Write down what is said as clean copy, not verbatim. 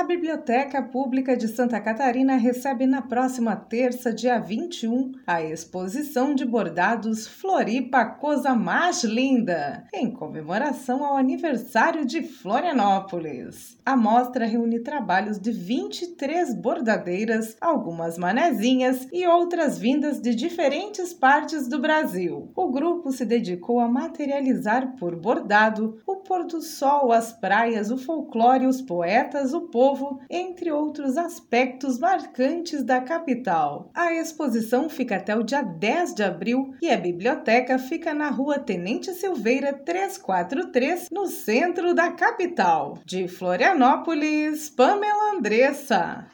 A Biblioteca Pública de Santa Catarina recebe na próxima terça, dia 21, a exposição de bordados Floripa Coisa Mais Linda, em comemoração ao aniversário de Florianópolis. A mostra reúne trabalhos de 23 bordadeiras, algumas manezinhas e outras vindas de diferentes partes do Brasil. O grupo se dedicou a materializar por bordado o pôr do sol, as praias, o folclore, os poetas, o povo, entre outros aspectos marcantes da capital. A exposição fica até o dia 10 de abril e a biblioteca fica na Rua Tenente Silveira 343, no centro da capital. De Florianópolis, Pamela Andressa.